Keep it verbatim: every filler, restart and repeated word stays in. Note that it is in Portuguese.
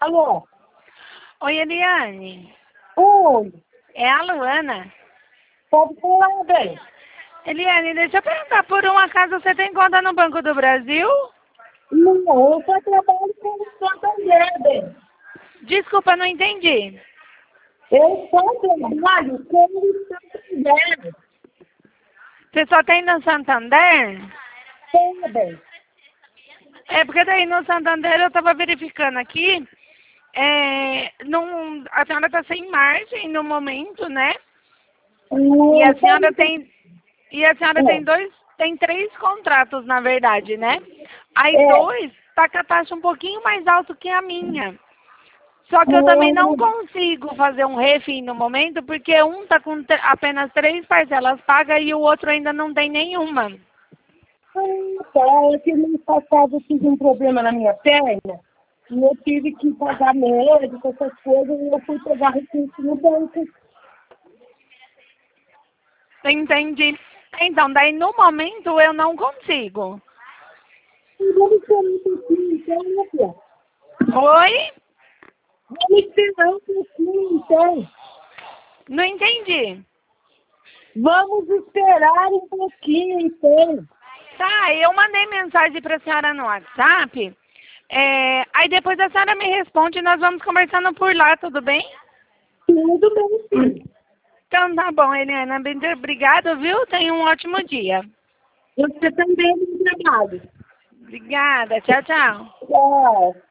Alô? Oi, Eliane. Oi, É a Luana. pode falar, bem? Eliane, deixa eu perguntar, por um acaso você tem conta no Banco do Brasil? Não, eu só trabalho com o Santander, bem. Desculpa, não entendi. Eu só trabalho com o Santander. Você só tem no Santander? Sim, bem. É porque daí no Santander eu estava verificando aqui, é, num, a senhora está sem margem no momento, né? E a Não, senhora pode... tem e a senhora tem É, dois, tem três contratos na verdade, né? Aí é. dois tá com a taxa um pouquinho mais alta que a minha. Só que eu também não Não, consigo fazer um refim no momento, porque um tá com t- apenas três parcelas pagas e o outro ainda não tem nenhuma. tá, é que no passado eu tive um problema na minha perna e eu tive que pagar médico, essas coisas, e eu fui pegar recurso no banco. Entendi. Então, daí no momento eu não consigo. E vamos esperar um pouquinho, então, minha filha. Oi? Vamos esperar um pouquinho, então. Não entendi. Vamos esperar um pouquinho, então. Tá, eu mandei mensagem para a senhora no WhatsApp. É, aí depois a senhora me responde e nós vamos conversando por lá, tudo bem? Tudo bem, sim. Então tá bom, Eliana. Bem, obrigada, viu? Tenha um ótimo dia. Você também no trabalho. Obrigada. Tchau, tchau. Tchau.